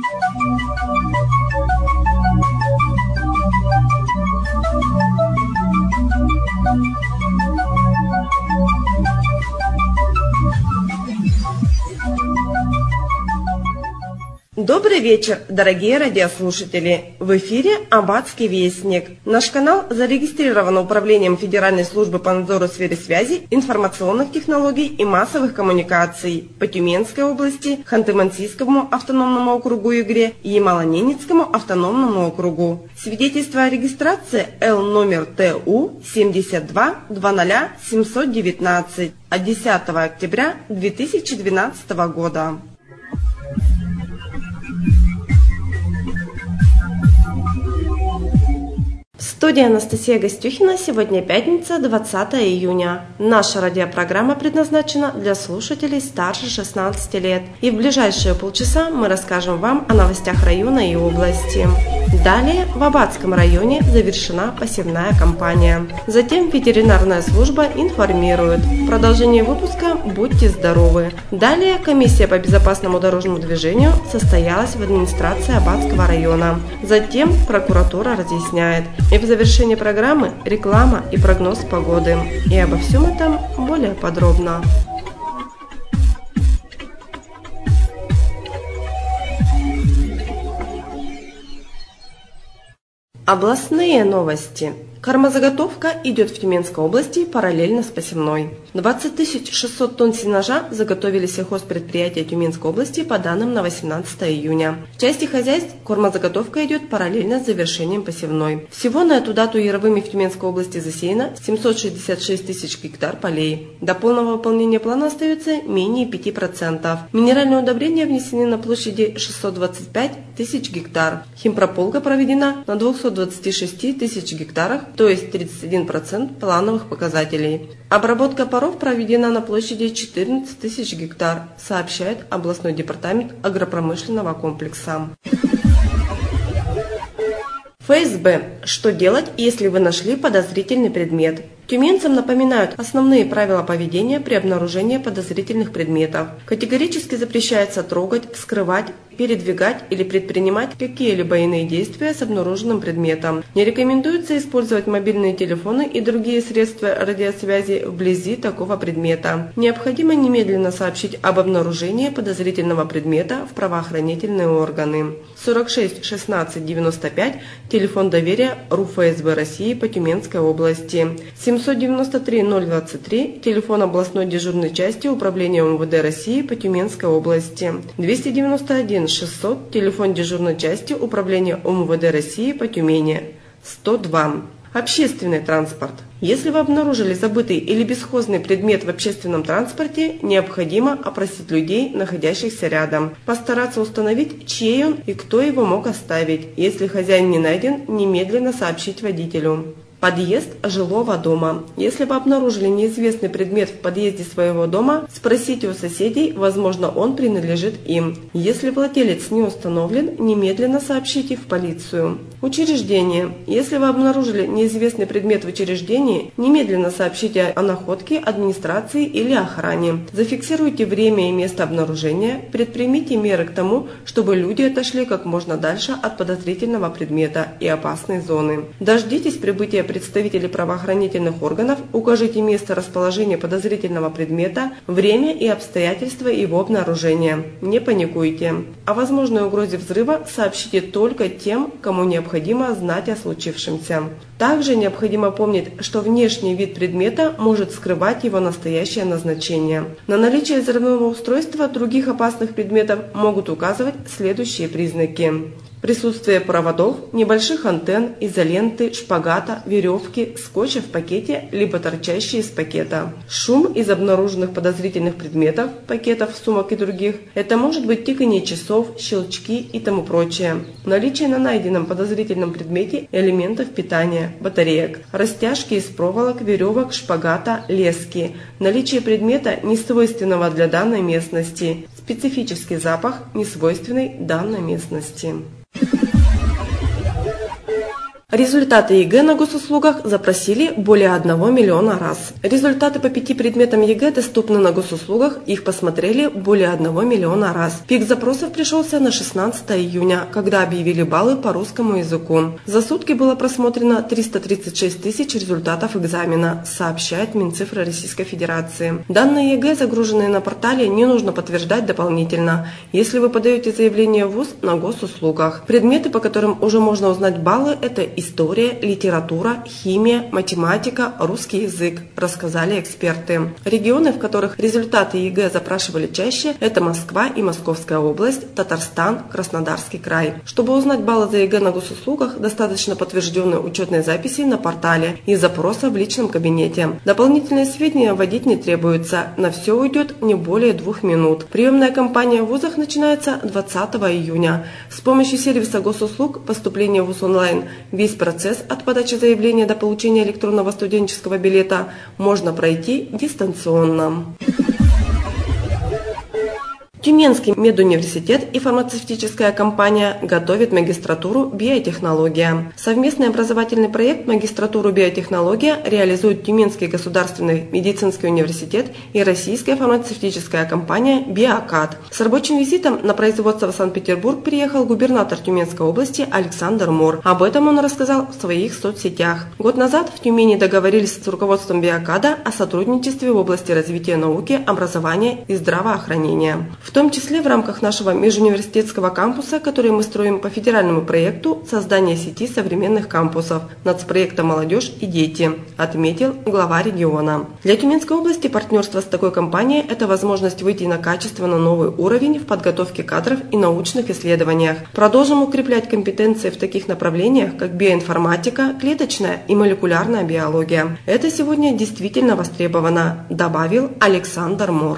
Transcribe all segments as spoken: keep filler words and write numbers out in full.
Добрый вечер, дорогие радиослушатели! В эфире Аббатский вестник. Наш канал зарегистрирован Управлением Федеральной службы по надзору в сфере связи, информационных технологий и массовых коммуникаций по Тюменской области, Ханты-Мансийскому автономному округу Югре и Ямало-Ненецкому автономному округу. Свидетельство о регистрации Л номер Т У семьдесят два двадцать семьсот девятнадцать от десятого октября две тысячи двенадцатого года. Студия Анастасия Гостюхина. Сегодня пятница, двадцатое июня. Наша радиопрограмма предназначена для слушателей старше шестнадцати лет. И в ближайшие полчаса мы расскажем вам о новостях района и области. Далее в Аббатском районе завершена посевная кампания. Затем ветеринарная служба информирует. В продолжении выпуска «Будьте здоровы». Далее комиссия по безопасному дорожному движению состоялась в администрации Аббатского района. Затем прокуратура разъясняет. И в завершении программы реклама и прогноз погоды. И обо всем этом более подробно. Областные новости. Кормозаготовка идет в Тюменской области параллельно с посевной. двадцать тысяч шестьсот тонн сенажа заготовили сельхозпредприятия Тюменской области по данным на восемнадцатое июня. В части хозяйств кормозаготовка идет параллельно с завершением посевной. Всего на эту дату яровыми в Тюменской области засеяно семьсот шестьдесят шесть тысяч гектар полей. До полного выполнения плана остается менее пяти процентов. Минеральные удобрения внесены на площади шестьсот двадцать пять тысяч гектар. Химпрополка проведена на двухстах двадцати шести тысяч гектарах, то есть тридцать один процент плановых показателей. Обработка паров проведена на площади четырнадцать тысяч гектар, сообщает областной департамент агропромышленного комплекса. Эф Эс Бэ. Что делать, если вы нашли подозрительный предмет? Тюменцам напоминают основные правила поведения при обнаружении подозрительных предметов. Категорически запрещается трогать, вскрывать, передвигать или предпринимать какие-либо иные действия с обнаруженным предметом. Не рекомендуется использовать мобильные телефоны и другие средства радиосвязи вблизи такого предмета. Необходимо немедленно сообщить об обнаружении подозрительного предмета в правоохранительные органы. сорок шесть шестнадцать девяносто пять, телефон доверия РУ Эф Эс Бэ России по Тюменской области. семьсот девяносто три ноль двадцать три, телефон областной дежурной части Управления Эм Вэ Дэ России по Тюменской области. двести девяносто один шестьсот, телефон дежурной части Управления Эм Вэ Дэ России по Тюмени. сто два. Общественный транспорт. Если вы обнаружили забытый или бесхозный предмет в общественном транспорте, необходимо опросить людей, находящихся рядом. Постараться установить, чей он и кто его мог оставить. Если хозяин не найден, немедленно сообщить водителю. Подъезд жилого дома. Если вы обнаружили неизвестный предмет в подъезде своего дома, спросите у соседей, возможно, он принадлежит им. Если владелец не установлен, немедленно сообщите в полицию. Учреждение. Если вы обнаружили неизвестный предмет в учреждении, немедленно сообщите о находке администрации или охране. Зафиксируйте время и место обнаружения, предпримите меры к тому, чтобы люди отошли как можно дальше от подозрительного предмета и опасной зоны. Дождитесь прибытия представителей правоохранительных органов, укажите место расположения подозрительного предмета, время и обстоятельства его обнаружения. Не паникуйте. О возможной угрозе взрыва сообщите только тем, кому необходимо знать о случившемся. Также необходимо помнить, что внешний вид предмета может скрывать его настоящее назначение. На наличие взрывного устройства других опасных предметов могут указывать следующие признаки. Присутствие проводов, небольших антенн, изоленты, шпагата, веревки, скотча в пакете, либо торчащие из пакета. Шум из обнаруженных подозрительных предметов, пакетов, сумок и других. Это может быть тиканье часов, щелчки и тому прочее. Наличие на найденном подозрительном предмете элементов питания, батареек. Растяжки из проволок, веревок, шпагата, лески. Наличие предмета, несвойственного для данной местности. Специфический запах, несвойственный данной местности. Результаты ЕГЭ на госуслугах запросили более одного миллиона раз. Результаты по пяти предметам ЕГЭ доступны на госуслугах, их посмотрели более одного миллиона раз. Пик запросов пришелся на шестнадцатое июня, когда объявили баллы по русскому языку. За сутки было просмотрено триста тридцать шесть тысяч результатов экзамена, сообщает Минцифры Российской Федерации. Данные ЕГЭ, загруженные на портале, не нужно подтверждать дополнительно, если вы подаете заявление в вуз на госуслугах. Предметы, по которым уже можно узнать баллы, это история, литература, химия, математика, русский язык, рассказали эксперты. Регионы, в которых результаты ЕГЭ запрашивали чаще, это Москва и Московская область, Татарстан, Краснодарский край. Чтобы узнать баллы за ЕГЭ на госуслугах, достаточно подтвержденной учетной записи на портале и запроса в личном кабинете. Дополнительные сведения вводить не требуется, на все уйдет не более двух минут. Приемная кампания в вузах начинается двадцатого июня. С помощью сервиса госуслуг поступление в вуз онлайн весь процесс от подачи заявления до получения электронного студенческого билета можно пройти дистанционно. Тюменский медуниверситет и фармацевтическая компания готовят магистратуру «Биотехнология». Совместный образовательный проект «Магистратуру биотехнология» реализует Тюменский государственный медицинский университет и российская фармацевтическая компания «Биокат». С рабочим визитом на производство в Санкт-Петербург приехал губернатор Тюменской области Александр Мор. Об этом он рассказал в своих соцсетях. Год назад в Тюмени договорились с руководством «Биокада» о сотрудничестве в области развития науки, образования и здравоохранения. В том числе в рамках нашего межуниверситетского кампуса, который мы строим по федеральному проекту создания сети современных кампусов нацпроекта «Молодежь и дети», отметил глава региона. Для Тюменской области партнерство с такой компанией – это возможность выйти на качественно новый уровень в подготовке кадров и научных исследованиях. Продолжим укреплять компетенции в таких направлениях, как биоинформатика, клеточная и молекулярная биология. Это сегодня действительно востребовано, добавил Александр Мор.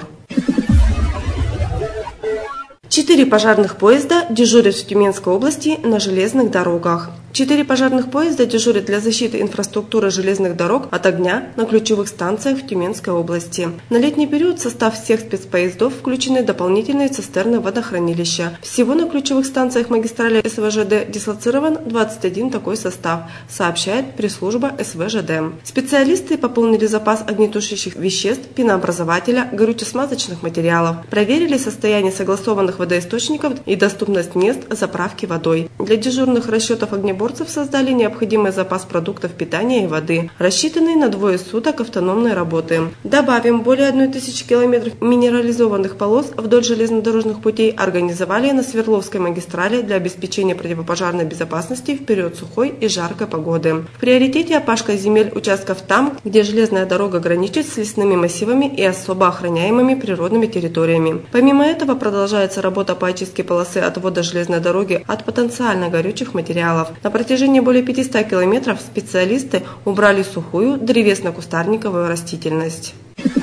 Четыре пожарных поезда дежурят в Тюменской области на железных дорогах. Четыре пожарных поезда дежурят для защиты инфраструктуры железных дорог от огня на ключевых станциях в Тюменской области. На летний период в состав всех спецпоездов включены дополнительные цистерны водохранилища. Всего на ключевых станциях магистрали СВЖД дислоцирован двадцать один такой состав, сообщает пресс-служба СВЖД. Специалисты пополнили запас огнетушащих веществ, пенообразователя, горюче-смазочных материалов, проверили состояние согласованных водоисточников и доступность мест заправки водой. Для дежурных расчетов огнеборцев создали необходимый запас продуктов питания и воды, рассчитанный на двое суток автономной работы. Добавим, более одной тысячи километров минерализованных полос вдоль железнодорожных путей организовали на Свердловской магистрали для обеспечения противопожарной безопасности в период сухой и жаркой погоды. В приоритете опашка земель участков там, где железная дорога граничит с лесными массивами и особо охраняемыми природными территориями. Помимо этого продолжается работа по очистке полосы отвода железной дороги от потенциально горючих материалов. На протяжении более пятисот километров специалисты убрали сухую древесно-кустарниковую растительность.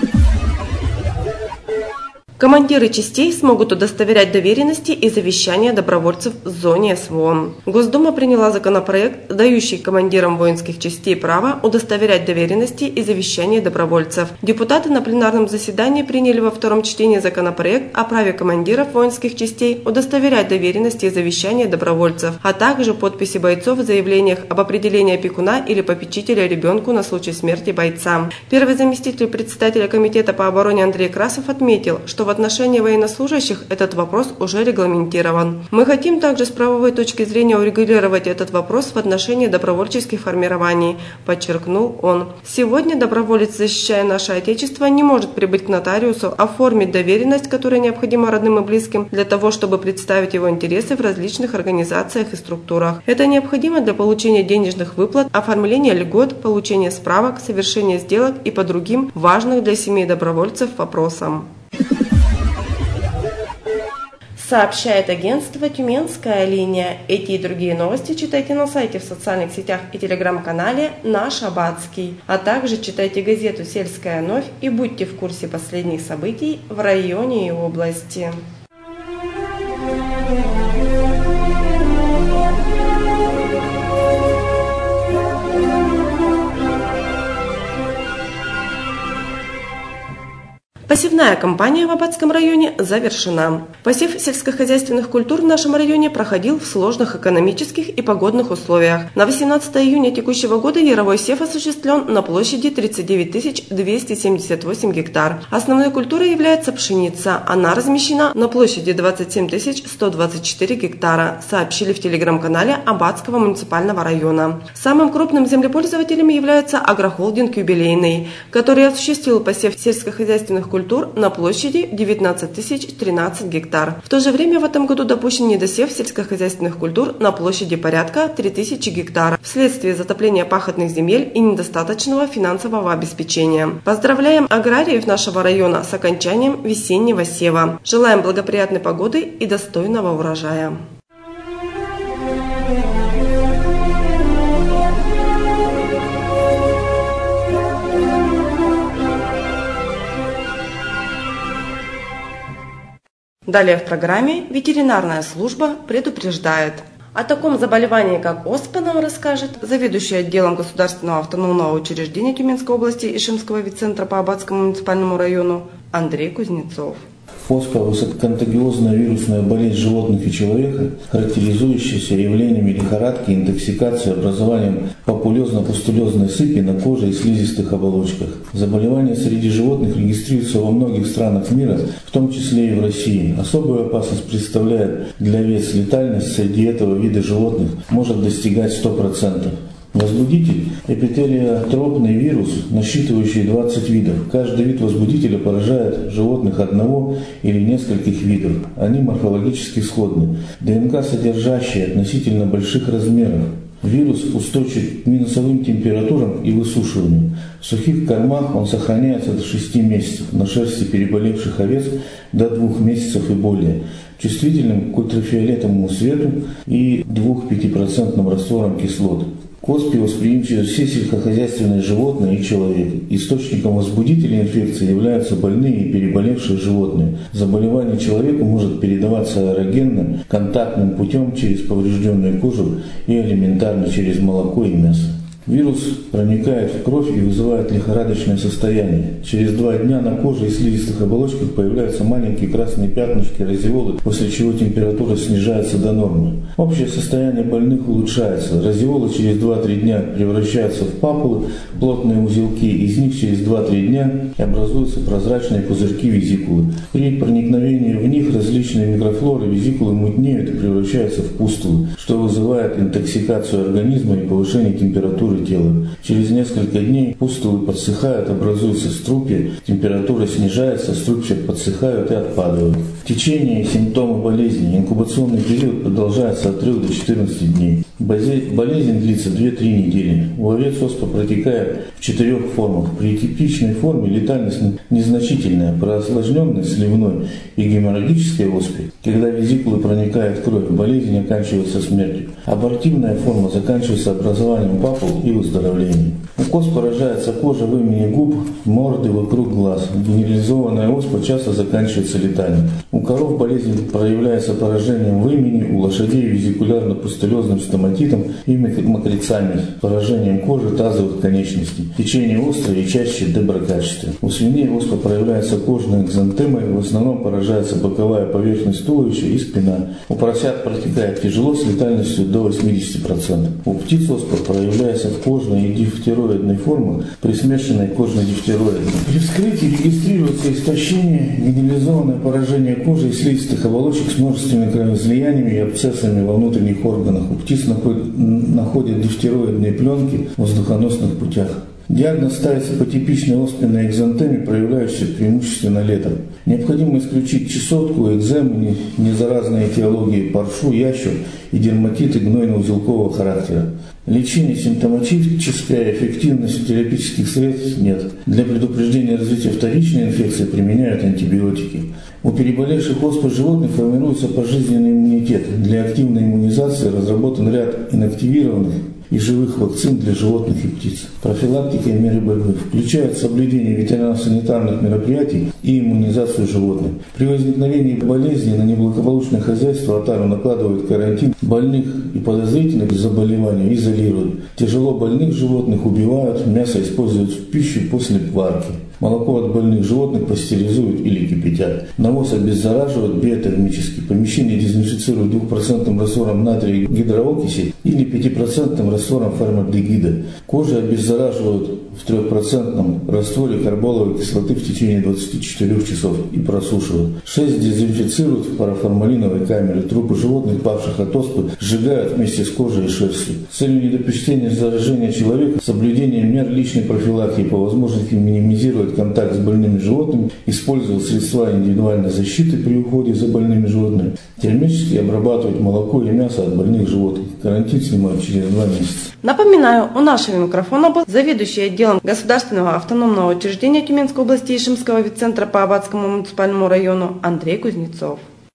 Командиры частей смогут удостоверять доверенности и завещания добровольцев в зоне СВО. Госдума приняла законопроект, дающий командирам воинских частей право удостоверять доверенности и завещания добровольцев. Депутаты на пленарном заседании приняли во втором чтении законопроект о праве командиров воинских частей удостоверять доверенности и завещания добровольцев, а также подписи бойцов в заявлениях об определении опекуна или попечителя ребенку на случай смерти бойца. Первый заместитель председателя комитета по обороне Андрей Красов отметил, что в отношении военнослужащих этот вопрос уже регламентирован. Мы хотим также с правовой точки зрения урегулировать этот вопрос в отношении добровольческих формирований, подчеркнул он. Сегодня доброволец, защищая наше Отечество, не может прибыть к нотариусу, оформить доверенность, которая необходима родным и близким для того, чтобы представить его интересы в различных организациях и структурах. Это необходимо для получения денежных выплат, оформления льгот, получения справок, совершения сделок и по другим важным для семей добровольцев вопросам. Сообщает агентство «Тюменская линия». Эти и другие новости читайте на сайте, в социальных сетях и телеграм-канале «Наш Аббатский». А также читайте газету «Сельская новь» и будьте в курсе последних событий в районе и области. Посевная кампания в Аббатском районе завершена. Посев сельскохозяйственных культур в нашем районе проходил в сложных экономических и погодных условиях. На восемнадцатое июня текущего года яровой сев осуществлен на площади тридцать девять тысяч двести семьдесят восемь гектар. Основной культурой является пшеница. Она размещена на площади двадцать семь тысяч сто двадцать четыре гектара, сообщили в телеграм-канале Аббатского муниципального района. Самым крупным землепользователем является агрохолдинг «Юбилейный», который осуществил посев сельскохозяйственных культур на площади девятнадцать тысяч тринадцать гектар. В то же время в этом году допущен недосев сельскохозяйственных культур на площади порядка три тысячи гектар вследствие затопления пахотных земель и недостаточного финансового обеспечения. Поздравляем аграриев нашего района с окончанием весеннего сева. Желаем благоприятной погоды и достойного урожая. Далее в программе ветеринарная служба предупреждает. О таком заболевании, как оспа, нам расскажет заведующий отделом Государственного автономного учреждения Тюменской области Ишимского ветцентра по Аббатскому муниципальному району Андрей Кузнецов. Оспа – высококонтагиозная вирусная болезнь животных и человека, характеризующаяся явлениями лихорадки, интоксикации, образованием папулезно-пустулезной сыпи на коже и слизистых оболочках. Заболевание среди животных регистрируется во многих странах мира, в том числе и в России. Особую опасность представляет для овец. Летальность среди этого вида животных может достигать ста процентов. Возбудитель – эпителиотропный вирус, насчитывающий двадцать видов. Каждый вид возбудителя поражает животных одного или нескольких видов. Они морфологически сходны. ДНК, содержащая относительно больших размеров. Вирус устойчив к минусовым температурам и высушиванию. В сухих кормах он сохраняется до шести месяцев, на шерсти переболевших овец до двух месяцев и более, чувствительным к ультрафиолетовому свету и двух-пятипроцентным растворам кислот. К оспе восприимчивы все сельскохозяйственные животные и человек. Источником возбудителя инфекции являются больные и переболевшие животные. Заболевание человеку может передаваться аэрогенным, контактным путем через поврежденную кожу и элементарно через молоко и мясо. Вирус проникает в кровь и вызывает лихорадочное состояние. Через два дня на коже и слизистых оболочках появляются маленькие красные пятнышки, разеволы, после чего температура снижается до нормы. Общее состояние больных улучшается. Разеволы через два-три дня превращаются в папулы, плотные узелки. Из них через два-три дня образуются прозрачные пузырьки-визикулы. При проникновении в них различные микрофлоры визикулы мутнеют и превращаются в пустулы, что вызывает интоксикацию организма и повышение температуры тела. Через несколько дней пустулы подсыхают, образуются струпья, температура снижается, струпья подсыхают и отпадают. Течение и симптомы болезни. Инкубационный период продолжается от трёх до четырнадцати дней. Болезнь длится две-три недели. У овец оспа протекает в четырех формах. При типичной форме летальность незначительная. При осложненной сливной и геморрагической оспе, когда визикулы проникают в кровь, болезнь оканчивается смертью. Абортивная форма заканчивается образованием папул и выздоровлением. Укус поражается кожа в имени губ, морды, вокруг глаз. Генерализованная оспа часто заканчивается летанием. У коров болезнь проявляется поражением в имени, у лошадей визикулярно-пустулезным стоматитом и мокрецами, поражением кожи тазовых конечностей. Течение острое и чаще доброкачественное. У свиней оспа проявляется кожной экзантемой, в основном поражается боковая поверхность туловища и спина. У поросят протекает тяжело с летальностью до восьмидесяти процентов. У птиц оспа проявляется в кожной и дифтероидной форме при смешанной кожно-дифтероидной. При вскрытии регистрируется истощение, генерализованное поражение кожи и слизистых оболочек с множественными кровоизлияниями и абсцессами во внутренних органах. У птиц находят дифтероидные пленки в воздухоносных путях. Диагноз ставится по типичной оспенной экзантеме, проявляющейся преимущественно летом. Необходимо исключить чесотку, экзему, незаразные этиологии, паршу, ящур и дерматиты гнойно-узелкового характера. Лечение симптоматическое, эффективности терапевтических средств нет. Для предупреждения развития вторичной инфекции применяют антибиотики. У переболевших оспой животных формируется пожизненный иммунитет. Для активной иммунизации разработан ряд инактивированных и живых вакцин для животных и птиц. Профилактика и меры борьбы включают соблюдение ветеринарно-санитарных мероприятий и иммунизацию животных. При возникновении болезни на неблагополучное хозяйство Отару накладывают карантин. Больных и подозрительных заболеваний изолируют. Тяжело больных животных убивают, мясо используют в пищу после варки. Молоко от больных животных пастеризуют или кипятят. Навоз обеззараживают биотермически. Помещение дезинфицируют двухпроцентным раствором натрия гидроокиси или пятипроцентным раствором формальдегида. Кожу обеззараживают в трехпроцентном растворе карболовой кислоты в течение двадцати четырёх часов и просушивают. Шерсть дезинфицируют в параформалиновой камере. Трупы животных, павших от оспы, сжигают вместе с кожей и шерстью. С целью недопущения заражения человека, соблюдение мер личной профилактики, по возможности минимизировать контакт с больными животными, использовать средства индивидуальной защиты при уходе за больными животными, термически обрабатывать молоко и мясо от больных животных. Карантин снимают через два месяца. Напоминаю, у нашего микрофона был заведующий отделом Государственного автономного учреждения Тюменской области Ишимского ветцентра по Абатскому муниципальному району Андрей Кузнецов.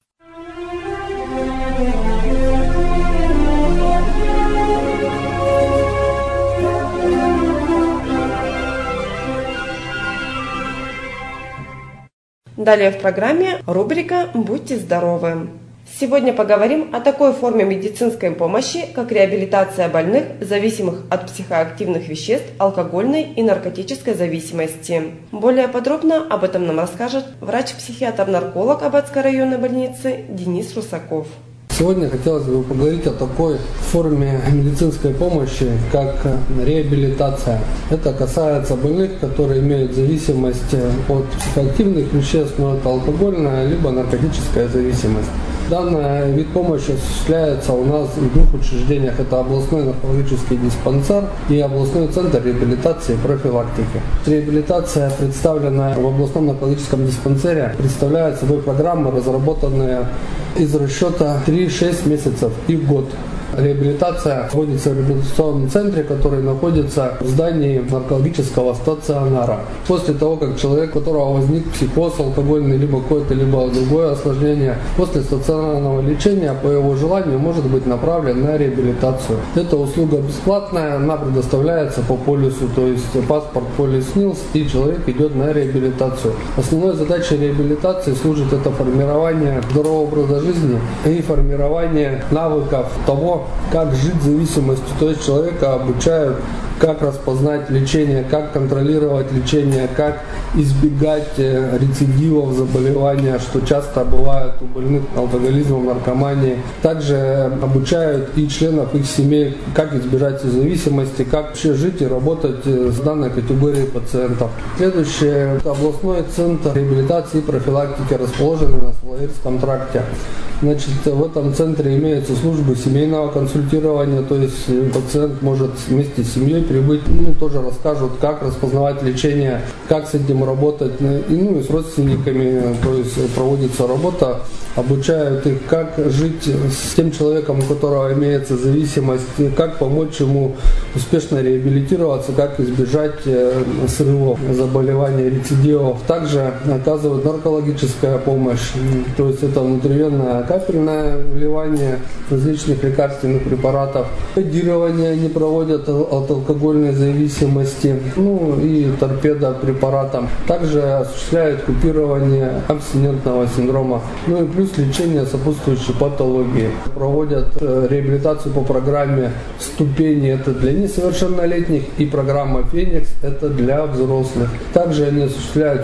Далее в программе рубрика «Будьте здоровы». Сегодня поговорим о такой форме медицинской помощи, как реабилитация больных, зависимых от психоактивных веществ, алкогольной и наркотической зависимости. Более подробно об этом нам расскажет врач-психиатр-нарколог Абатской районной больницы Денис Русаков. Сегодня хотелось бы поговорить о такой форме медицинской помощи, как реабилитация. Это касается больных, которые имеют зависимость от психоактивных веществ, но это алкогольная либо наркотическая зависимость. Данный вид помощи осуществляется у нас в двух учреждениях. Это областной наркологический диспансер и областной центр реабилитации и профилактики. Реабилитация, представленная в областном наркологическом диспансере, представляет собой программы, разработанные из расчета три-шесть месяцев и год. Реабилитация проводится в реабилитационном центре, который находится в здании наркологического стационара. После того, как человек, у которого возник психоз алкогольный, либо какое-то либо другое осложнение, после стационарного лечения по его желанию может быть направлен на реабилитацию. Эта услуга бесплатная, она предоставляется по полису, то есть паспорт полис НИЛС, и человек идет на реабилитацию. Основной задачей реабилитации служит это формирование здорового образа жизни и формирование навыков того, как жить с зависимостью, то есть человека обучают, как распознать лечение, как контролировать лечение, как избегать рецидивов заболевания, что часто бывает у больных алкоголизмом, наркоманией. Также обучают и членов их семей, как избежать зависимости, как вообще жить и работать с данной категорией пациентов. Следующее – это областной центр реабилитации и профилактики, расположенный на Соловецком тракте. Значит, в этом центре имеются службы семейного консультирования, то есть пациент может вместе с семьей прибыть, ну, тоже расскажут, как распознавать лечение, как с этим работать, и, ну, и с родственниками, то есть проводится работа, обучают их, как жить с тем человеком, у которого имеется зависимость, как помочь ему успешно реабилитироваться, как избежать срывов, заболеваний, рецидивов. Также оказывают наркологическая помощь, то есть это внутривенная капельное вливание различных лекарственных препаратов. Кодирование они проводят от алкогольной зависимости, ну и торпеда препаратам. Также осуществляют купирование абстинентного синдрома. Ну и плюс лечение сопутствующей патологии. Проводят реабилитацию по программе «Ступени», это для несовершеннолетних, и программа «Феникс», это для взрослых. Также они осуществляют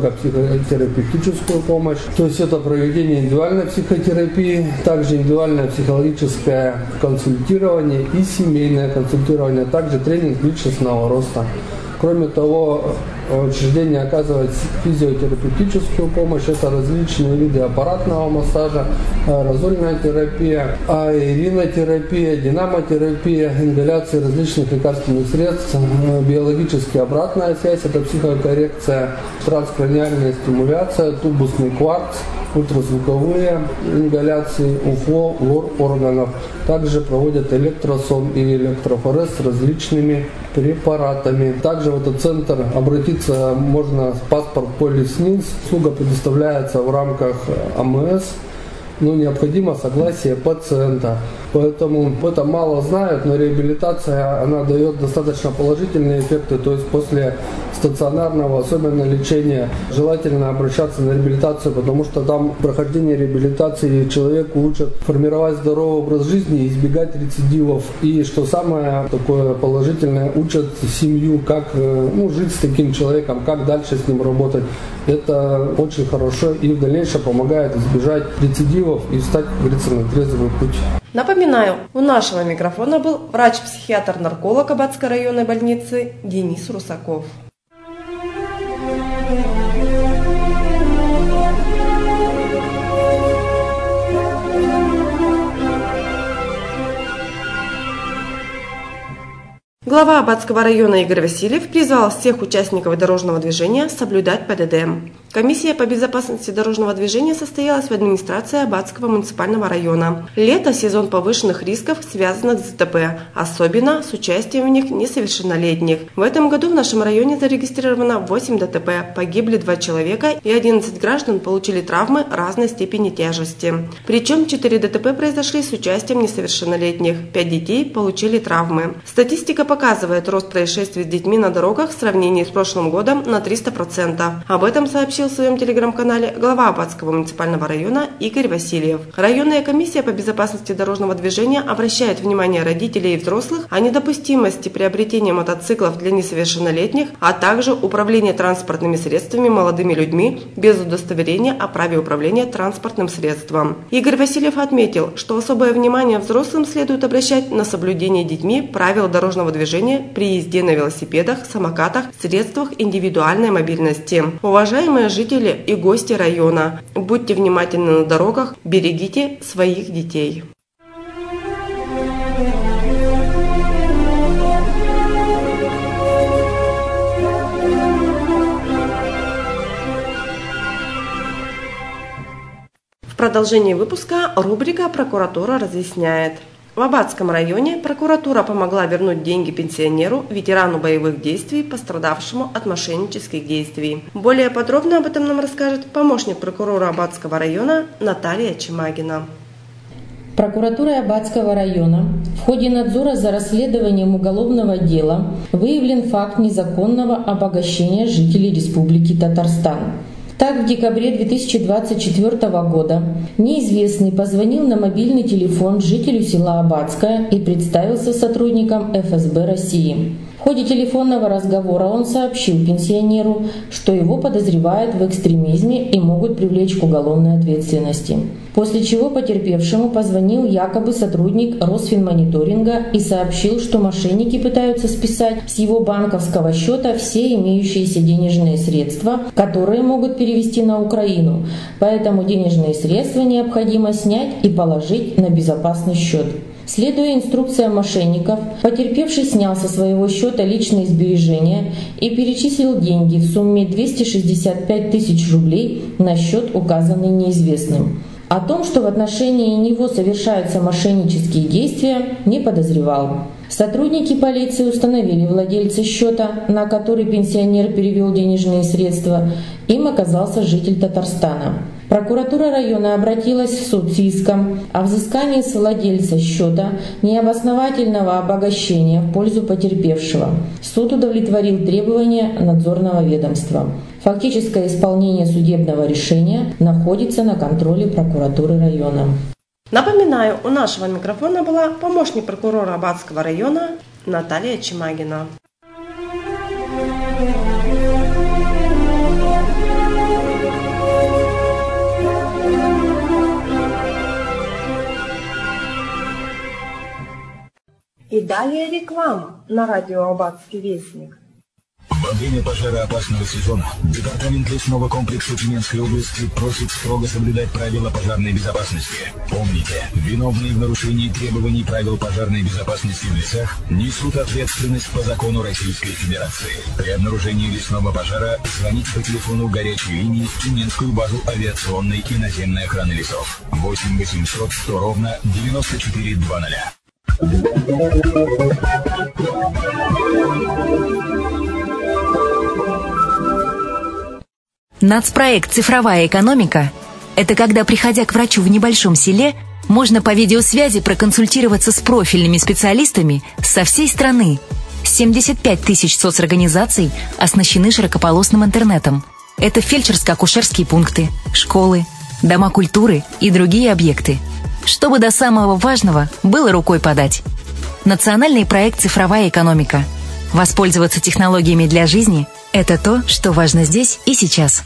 психолого-психотерапевтическую помощь, то есть это проведение индивидуальной психотерапии, также индивидуальное психологическое консультирование и семейное консультирование, также тренинг личностного роста. Кроме того, учреждение оказывает физиотерапевтическую помощь, это различные виды аппаратного массажа, аэрозольная терапия, аэринотерапия, динамотерапия, ингаляции различных лекарственных средств, биологически обратная связь, это психокоррекция, транскраниальная стимуляция, тубусный кварц, ультразвуковые ингаляции, УФО, лор органов. Также проводят электросон и электрофорез с различными препаратами. Также в этот центр обратиться можно с паспорт полис НИЛС. Услуга предоставляется в рамках АМС. но необходимо согласие пациента. Поэтому это мало знают, но реабилитация, она дает достаточно положительные эффекты. То есть после стационарного, особенно лечения, желательно обращаться на реабилитацию, потому что там прохождение реабилитации человеку учат формировать здоровый образ жизни, избегать рецидивов. И что самое такое положительное, учат семью, как ну, жить с таким человеком, как дальше с ним работать. Это очень хорошо и в дальнейшем помогает избежать рецидивов и встать, как говорится, на трезвый путь. Напоминаю, у нашего микрофона был врач-психиатр-нарколог Аббатской районной больницы Денис Русаков. Глава Аббатского района Игорь Васильев призвал всех участников дорожного движения соблюдать ПДД. Комиссия по безопасности дорожного движения состоялась в администрации Аббатского муниципального района. Лето – сезон повышенных рисков, связанных с ДТП, особенно с участием в них несовершеннолетних. В этом году в нашем районе зарегистрировано восемь ДТП, погибли два человека и одиннадцать граждан получили травмы разной степени тяжести. Причем четыре ДТП произошли с участием несовершеннолетних, пять детей получили травмы. Статистика показывает рост происшествий с детьми на дорогах в сравнении с прошлым годом на триста процентов. Об этом сообщил в своем телеграм-канале глава Аббатского муниципального района Игорь Васильев. Районная комиссия по безопасности дорожного движения обращает внимание родителей и взрослых о недопустимости приобретения мотоциклов для несовершеннолетних, а также управления транспортными средствами молодыми людьми без удостоверения о праве управления транспортным средством. Игорь Васильев отметил, что особое внимание взрослым следует обращать на соблюдение детьми правил дорожного движения при езде на велосипедах, самокатах, средствах индивидуальной мобильности. Уважаемые жители и гости района, будьте внимательны на дорогах, берегите своих детей. В продолжении выпуска рубрика «Прокуратура разъясняет». В Аббатском районе прокуратура помогла вернуть деньги пенсионеру, ветерану боевых действий, пострадавшему от мошеннических действий. Более подробно об этом нам расскажет помощник прокурора Аббатского района Наталья Чемагина. Прокуратурой Аббатского района в ходе надзора за расследованием уголовного дела выявлен факт незаконного обогащения жителей Республики Татарстан. Так, в декабре две тысячи двадцать четвёртого года неизвестный позвонил на мобильный телефон жителю села Аббатское и представился сотрудником эф эс бэ России. В ходе телефонного разговора он сообщил пенсионеру, что его подозревают в экстремизме и могут привлечь к уголовной ответственности. После чего потерпевшему позвонил якобы сотрудник Росфинмониторинга и сообщил, что мошенники пытаются списать с его банковского счета все имеющиеся денежные средства, которые могут перевести на Украину, поэтому денежные средства необходимо снять и положить на безопасный счет. Следуя инструкциям мошенников, потерпевший снял со своего счета личные сбережения и перечислил деньги в сумме двести шестьдесят пять тысяч рублей на счет, указанный неизвестным. О том, что в отношении него совершаются мошеннические действия, не подозревал. Сотрудники полиции установили владельца счета, на который пенсионер перевел денежные средства. Им оказался житель Татарстана. Прокуратура района обратилась в суд с иском о взыскании с владельца счета необосновательного обогащения в пользу потерпевшего. Суд удовлетворил требования надзорного ведомства. Фактическое исполнение судебного решения находится на контроле прокуратуры района. Напоминаю, у нашего микрофона была помощник прокурора Аббатского района Наталья Чемагина. И далее реклама на радио «Аббатский вестник». Во время пожароопасного сезона Департамент лесного комплекса Тюменской области просит строго соблюдать правила пожарной безопасности. Помните, виновные в нарушении требований правил пожарной безопасности в лесах несут ответственность по закону Российской Федерации. При обнаружении лесного пожара звоните по телефону горячей линии в Тюменскую базу авиационной и наземной охраны лесов. восемь восемьсот сто ровно девяносто четыре двадцать. Нацпроект «Цифровая экономика» Это когда, приходя к врачу в небольшом селе, можно по видеосвязи проконсультироваться с профильными специалистами со всей страны. семьдесят пять тысяч соцорганизаций оснащены широкополосным интернетом. Это фельдшерско-акушерские пункты, школы, дома культуры и другие объекты. Чтобы до самого важного было рукой подать. Национальный проект «Цифровая экономика». Воспользоваться технологиями для жизни – это то, что важно здесь и сейчас.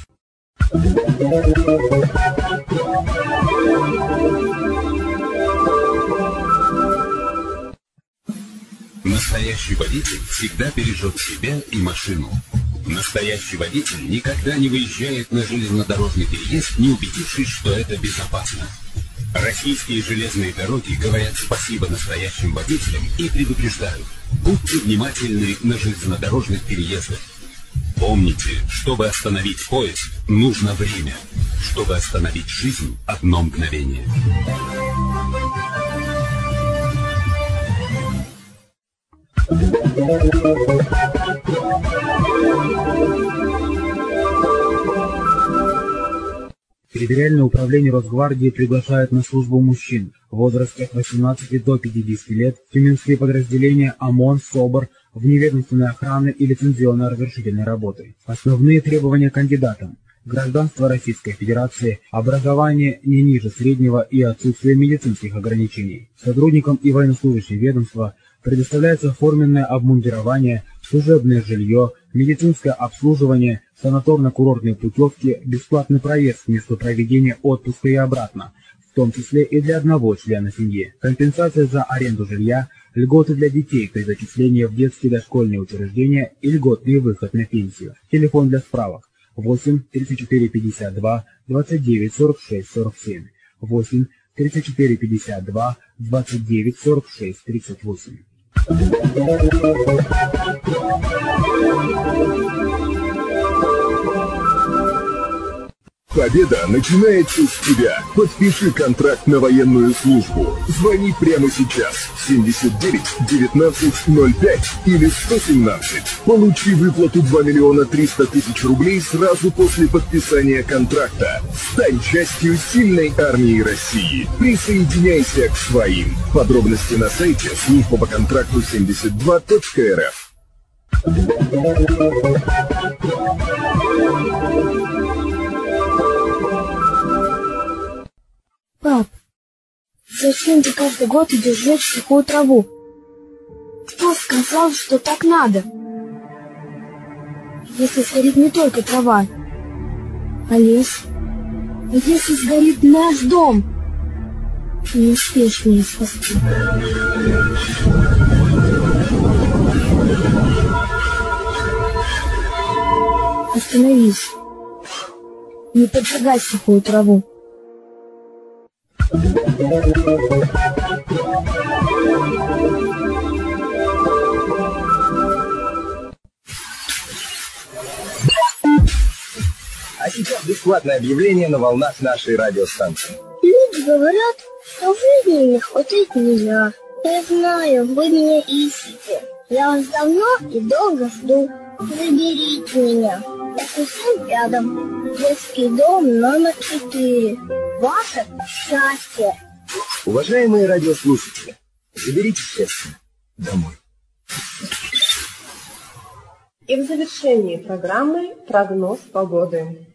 Настоящий водитель всегда бережет себя и машину. Настоящий водитель никогда не выезжает на железнодорожный переезд, не убедившись, что это безопасно. Российские железные дороги говорят спасибо настоящим водителям и предупреждают: будьте внимательны на железнодорожных переездах. Помните, чтобы остановить поезд, нужно время. Чтобы остановить жизнь, одно мгновение. Территориальное управление Росгвардии приглашает на службу мужчин в возрасте от восемнадцати до пятидесяти лет в тюменские подразделения ОМОН, СОБР, вневедомственной охраны и лицензионно-разрешительной работы. Основные требования кандидатам: гражданство Российской Федерации, образование не ниже среднего и отсутствие медицинских ограничений. Сотрудникам и военнослужащим ведомства предоставляется форменное обмундирование, служебное жилье, медицинское обслуживание, санаторно-курортные путевки, бесплатный проезд к месту проведения отпуска и обратно, в том числе и для одного члена семьи, компенсация за аренду жилья, льготы для детей при зачислении в детские дошкольные учреждения и льготный выход на пенсию. Телефон для справок восемь тридцать четыре пятьдесят два двадцать девять сорок шесть сорок семь, восемь тридцать четыре пятьдесят два двадцать девять сорок шесть тридцать восемь. Победа начинается с тебя. Подпиши контракт на военную службу. Звони прямо сейчас. семьдесят девять девятнадцать ноль пять или сто семнадцать. Получи выплату два миллиона триста тысяч рублей сразу после подписания контракта. Стань частью сильной армии России. Присоединяйся к своим. Подробности на сайте служба по контракту семьдесят два точка эр эф. Пап, зачем ты каждый год идешь жечь сухую траву? Кто сказал, что так надо? Если сгорит не только трава, а лес, а если сгорит наш дом, не успеешь меня спасти. Остановись. Не поджигай сухую траву. А сейчас бесплатное объявление на волнах нашей радиостанции. Люди говорят, что жизни не хватает меня. Я знаю, вы меня ищете. Я вас давно и долго жду. Заберите меня. Я совсем рядом. Детский дом номер четыре. Ваше счастье. Уважаемые радиослушатели, заберите счастье домой. И в завершении программы прогноз погоды.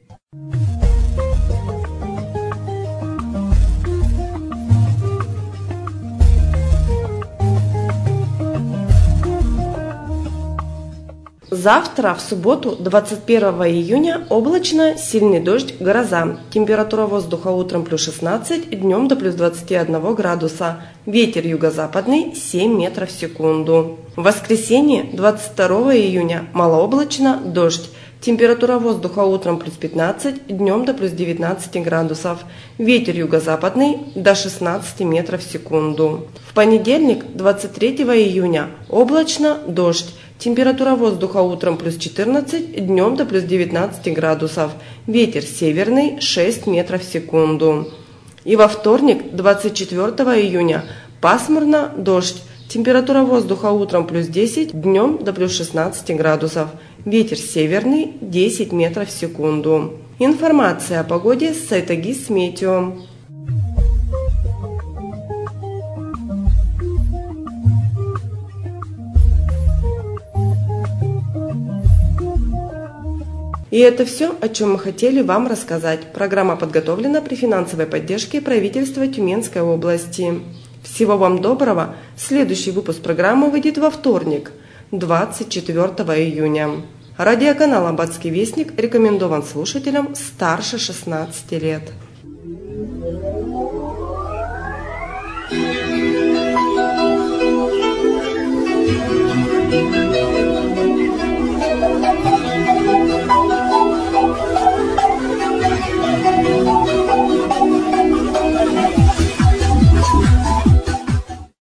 Завтра, в субботу, двадцать первого июня, облачно, сильный дождь, гроза. Температура воздуха утром плюс шестнадцать, днем до плюс двадцати одного градуса. Ветер юго-западный семь метров в секунду. В воскресенье, двадцать второго июня, малооблачно, дождь. Температура воздуха утром плюс пятнадцать, днем до плюс девятнадцати градусов. Ветер юго-западный до шестнадцати метров в секунду. В понедельник, двадцать третьего июня, облачно, дождь. Температура воздуха утром плюс четырнадцать, днем до плюс девятнадцати градусов. Ветер северный шесть метров в секунду. И во вторник, двадцать четвертого июня, пасмурно, дождь. Температура воздуха утром плюс десять, днем до плюс шестнадцати градусов. Ветер северный десять метров в секунду. Информация о погоде с сайта ГИС-Метео. И это все, о чем мы хотели вам рассказать. Программа подготовлена при финансовой поддержке правительства Тюменской области. Всего вам доброго. Следующий выпуск программы выйдет во вторник, двадцать четвёртого июня. Радиоканал «Аббатский вестник» рекомендован слушателям старше шестнадцати лет.